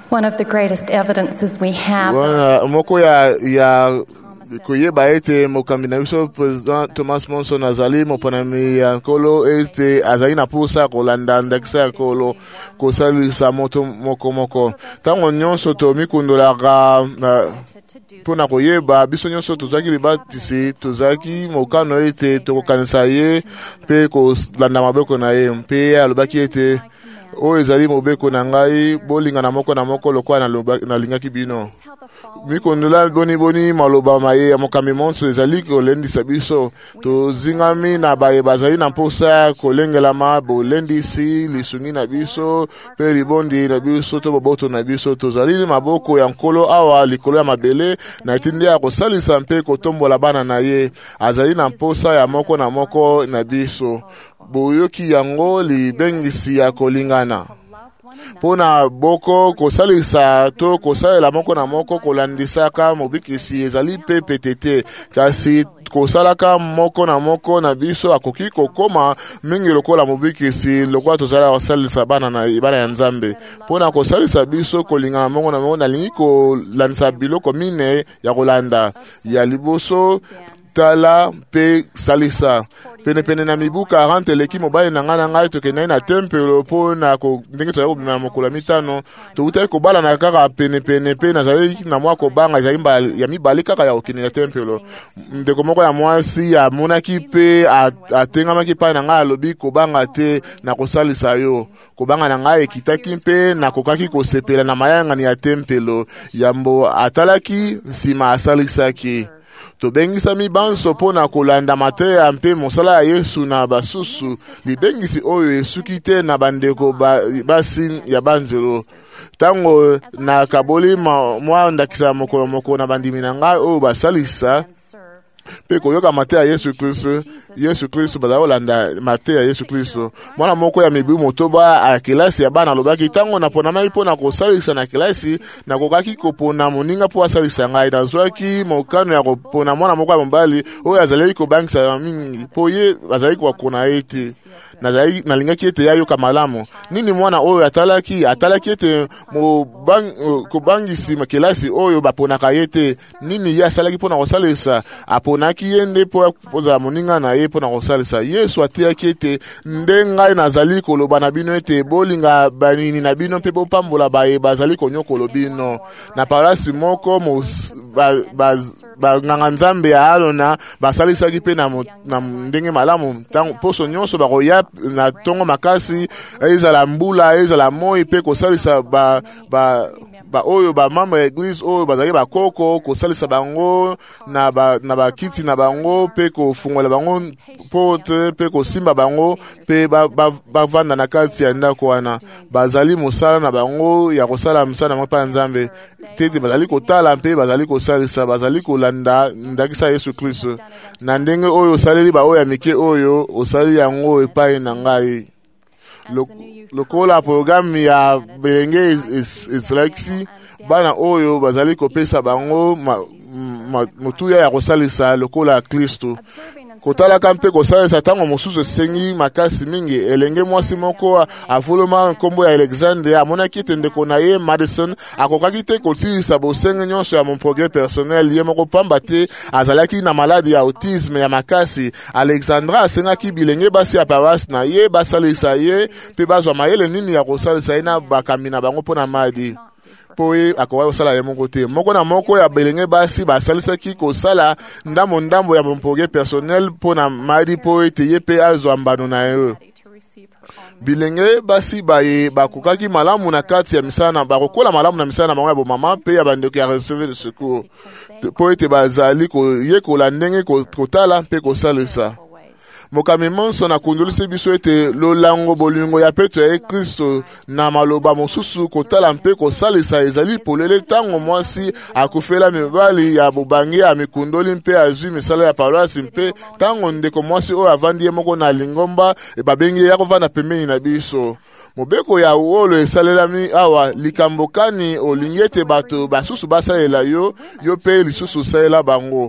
One of the greatest evidences we have moko ya koyeba ete mokambi na biso President Thomas Monson azali moponami ya nkolo ete azali na posa kolanda ndakisa ya nkolo kosalisa moto moko ntango nyonso tomikundolaka mpona koyeba biso nyonso tozalaki libatisi tozalaki mokano ete tokokanisa ye mpe kolanda maboko na ye mpe alobaki ete oyo ezali mobeko na ngai bolingana moko na moko lokola nalingaki bino mikondola boni maloba maye ya mokambi Monson ezali kolendisa biso tozingami na baye bazali na mposa kolengelama bolendisi lisungi na biso mpe libondi na biso to boboto na biso tozali maboko ya nkolo awa likolo ya mabele na etindi ya kosalisa mpe kotombola bana na ye azali na mposa ya moko na moko na biso boyoki yango libengisi ya kolingana pona boko kosalisa to kosalela moko na moko kolandisaka mobikisi ezali pe petete kasi kosalaka moko na moko na biso akoki kokoma mingi lokola mobikisi lokola tozala kosalisa bana ya Nzambe pona kosalisa biso kolingana moko na moko nalingi kolandisa biloko mine ya kolanda ya liboso tala pe salisa pene na mibu 40 eleki mobali na ngai tokendai na tempelo mpo na ndenge tozali kobima mokolo 5 toutaki kobala na kaka pene pe nazali na mwa kobanga ezali ya mibale kaka ya kokende na tempelo ndeko moko ya mwasi amonaki mpe atengamaki epai na ngai alobi kobanga te na kosalisa yo kobanga na ngai ekitaki mpe nakokaki kosepela na mayangani ya tempelo yambo atalaki nsima asalisaki tobengisa mibanso pona kolanda mateya mpe mosala ya Yesu na basusu libengisi oyo esuki te na bandeko basi ya banzelo tango na kaboli mwa ndakisa mokolo na bandimi na ngai oyo basalisa pe koyoka mateya Yesu Kristo bazali kolanda mateya Yesu Kristo mwana moko ya mibu motoba a kelasi ya bana alobaki tango naponamaki mpona kosalisa na kelasi nakokaki kopona moninga mpo asalisa ngai nazwaki mokano ya kopona mwana moko ya mobali oyo azalaki kobangisa mingi mpo ye azalaki kokona ye te nalingaki ete yayoka malamu nini mwana oyo atalaki ete kobangisi kelasi oyo baponaka ye te nini ye asalaki mpona kosalisa aponaki ye nde mpo kozala moninga na ye mpona kosalisa Yesu ateyaki ete nde ngai nazali koloba na bino ete bolinga banini na bino mpe bopambola baye bazali konyokolo bino na parasi moko banganga Nzambe ya alona basalisaki mpe na ndenge malamu poso nyonso bakoya na tongo makasi ezala mbula ezala moi mpe kosalisa oyo membre ya eglise oyo bazali bakoko kosalisa bango na bakiti na bango mpe kofungola bango pote mpe kosimba bango mpe bavanda na kati ya ndako wana bazali mosala na bango ya kosala mosala na mpa Nzambe tete bazali kotala mpe bazali kosalisa bazali kolanda ndakisa Yesu Kristo na ndenge oyo osaleli baoyo ya mike oyo osali yango epai na ngai lokola programu ya belenge esalaki bana oyo bazali kopesa bango motuya ya kosalisa lokola Kristo kotalaka mpe kosalisa ntango mosusu esengi makasi mingi elenge mwasi moko afoloma nkombo ya Alexandre amonaki ete ndeko na ye Madison akokaki te kotilisa bosenge nyonso ya mon progrès personnel ye moko pamba te azalaki na maladi ya autisme ya makasi Alexandra asengaki bilenge basi ya paroisse na ye basalisa ye mpe bazwa mayele nini ya kosalisa ye na bakambi na bango mpona madi po ye akoka kosala ye moko te moko na moko ya belenge basi basalisaki kosala ndambo ya progrès personnel mpona madi po ete ye mpe azwa mbano na ye bilenge basi bakokaki malamu na kati ya misala bakokola malamu na misala na bango ya bomama mpe ya bandeko ya recevoir de secours po ete bazali koyekola ndenge kotala mpe kosalisa mokambi Monson akundolisi biso ete lolango bolingo ya Petro ya Kristo na maloba mosusu kotala mpe kosalisa ezali polele tango mwasi akufela mibali ya bobangi ya mikundoli mpe azwi misala ya paroisse mpe tango ndeko mwasi oyo avandi ye moko na lingomba babengi ya kovanda pembeni na biso mobeko ya uolo esalelami awa likambokani olingi ete bato basusu basalela yo mpe lisusu salela bango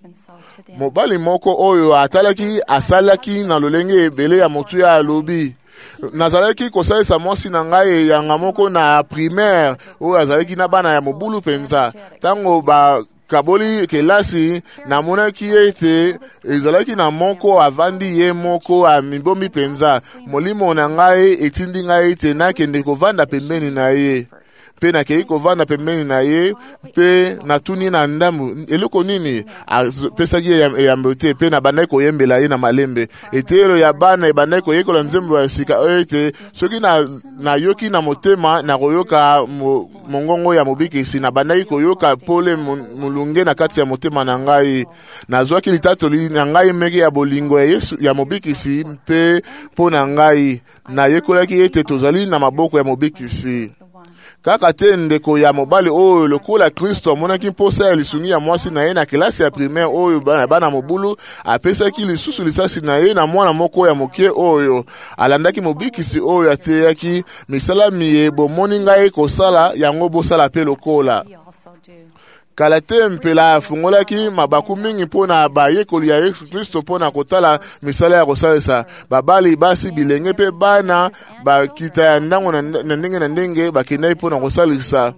mobali moko oyo asalaki na lolenge ebele ya motu ya alobi nazalaki kosalisa mwasi na ngai yanga moko na primaire oyo azalaki na bana ya mobulu penza tango kaboli kelasi namonaki ete ezalaki na moko avandi ye moko amibomi penza molimo na ngai etindi ngai ete nakende kovanda pembeni na ye pe nakei kovanda pembeni na ye pe natuni na ndambu eloko nini pesaki eyambo te pe nabandaki koyembela ye na malembe etelo ya bana ebandaki koyekola nzembo ya sika ete soki nayoki na motema nakoyoka mongongo ya mobikisi nabandaki koyoka pole mulunge na kati ya motema na ngai nazwaki litatoli na ngai meke ya bolingo ya Yesu ya mobikisi mpe mpo na ngai nayekolaki ete tozali na maboko ya mobikisi kaka te ndeko ya mobali oyo lokola Kristo amonaki mposa ya lisungi ya mwasi na ye na kelasi ya primaire oyo bana mobulu apesaki lisusu lisasi na ye na mwana moko ya mokie oyo alandaki mobikisi oyo ateyaki misala miye bomoni ngai kosala yango bosala pe lokola kala te mpela afungolaki mabaku mingi mpona bayekoli ya Yesu Kristo mpona kotala misala ya kosalisa babali basi bilenge pe bana bakita ya ndango na ndenge na ndenge bakendaki mpona kosalisa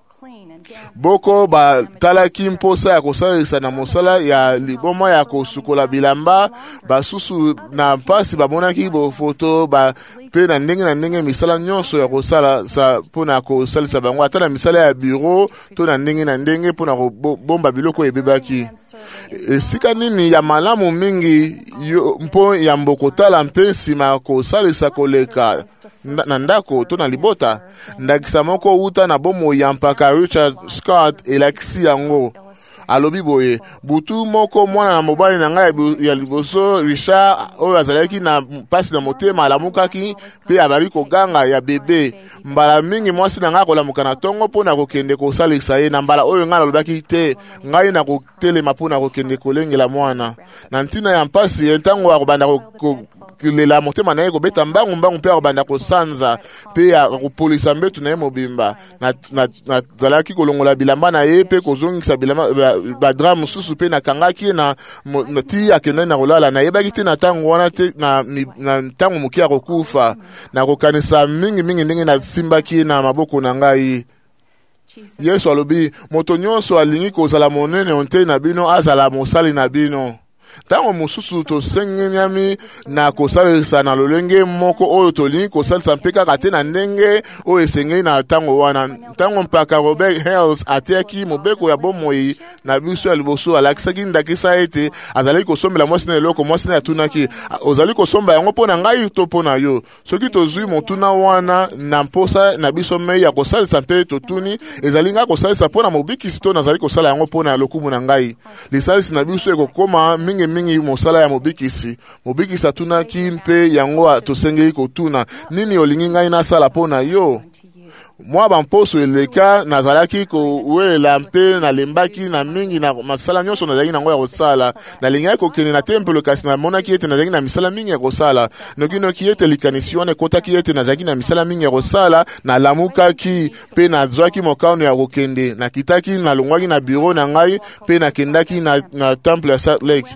boko batalaki mposa ya kosalisa na mosala ya liboma ya kosukola bilamba basusu na mpasi bamonaki bofoto pe na ndenge misala nyonso ya kosala mpona kosalisa bango ata na misala ya bureau to na ndenge mpona kobomba biloko ebebaki esika nini ya malamu mingi mpo ya mbokotala mpe nsima kosalisa koleka na ndako to na libota ndakisa moko uta na bomoi ya mpaka Richard Scott elakisi yango alobi boye butu moko mwana na mobali na ngai ya liboso Richard oyo azalaki na pasi na motema alamukaki pe abali koganga ya bebe mbala mingi mwasi na ngai kolamuka na tongo mpona kokende kosalisa ye na mbala oyo ngai alobaki te ngai na kotelema mpona kokende kolengela mwana na ntina ya mpasi ntango akobanda lela motema na ye kobeta mbangu mpe akobanda kosanza pe akopolisa mbetu na ye mobimba nazalaki kolongola bilamba na ye pe kozongisa bilamba badra mosusu pe nakangaki na ti akendaki na kolala nayebaki te na ntango wana te na ntango moke ya kokufa nakokanisa mingi ndenge nasimbaki na maboko na ngai Yesu alobi moto nyonso alingi kozala monene onte na bino azala mosali na bino tango mosusu tosengenyami na kosalisa na lolenge moko oyo tolingi kosalisa mpe kaka te na ndenge oyo esengeli na tango wana ntango mpaka Robert Hales ateyaki mobeko ya bomoi na biso ya liboso alakisaki ndakisa ete azalaki kosombela mwasi na eloko mwasi na atunaki ozali kosomba yango mpo na ngai to mpo na yo soki tozwi motuna wana na mposa na biso mei ya kosalisa mpe totuni ezali ngai kosalisa mpo na mobikisi to nazali kosala yango mpo na lokumu na ngai lisalisi na biso ekokoma mingi mosala ya mobikisi atunaki mpe yango tosengeli kotuna nini olingi ngai nasala mpo na yo mwa bamposo eleka nazalaki kowelela mpe nalembaki na mingi na masala nyonso nazalaki nango ya kosala nalingaki kokende na tempelo kasi namonaki ete nazalaki na misala mingi ya kosala nokinoki ete likanisi wana ekotaki ete nazalaki na misala mingi ya kosala nalamukaki mpe nazwaki mokano ya kokende nakitaki nalongwaki na bureau na ngai mpe nakendaki na temple ya Salt Lake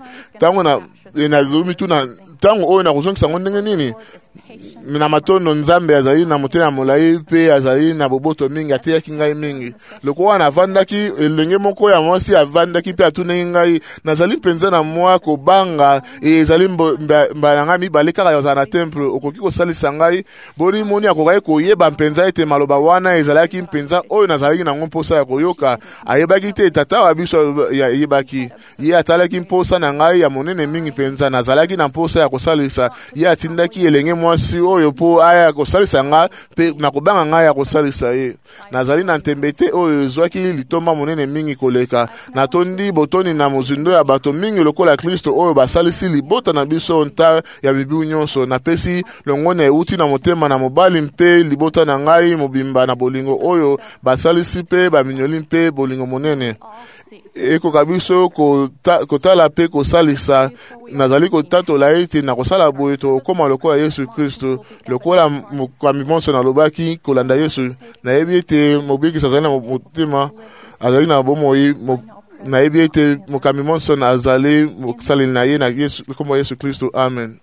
nazomi tu na ntango oyo nakozongisa ngo ndenge nini na matondo nzambe azali na motema molai mpe azali na boboto mingi ateyaki ngai mingi loko wana avandaki elenge moko ya mwasi avandaki mpe atunaki ngai nazali mpenza na mwa kobanga ezali mbala ngai mibale kaka yozala na temple okoki kosalisa ngai boni moni akokaki koyeba mpenza ete maloba wana ezalaki mpenza oyo nazalaki nango mposa ya koyoka ayebaki te tata wa biso ayebaki ye atalaki mposa na ngai ya monene mingi mpenza nazalaki na mposa ya kosalisa ye atindaki elenge mwasi oyo po aya kosalisa nga pe nakobanga nga ya kosalisa ye nazali na ntembete oyo ezwaki litomba monene mingi koleka natondi botoni na mozindo ya bato mingi lokola Kristo oyo basalisi libota na biso nta ya bibu nyonso napesi longoni euti na motema na mobali mpe libota na ngai mobimba na bolingo oyo basalisi pe baminyoli mpe bolingo monene ekoka biso kotala pe kosalisa nazali kotatola ete na kosala boye tokoma lokola Yesu Kristo lokola mokambi monso nalobaki kolanda Yesu nayebi ete mobikisi azali na motema azali na bomoi nayebi ete mokambi monso azali mosaleli na ye na Yesu Kristo amen.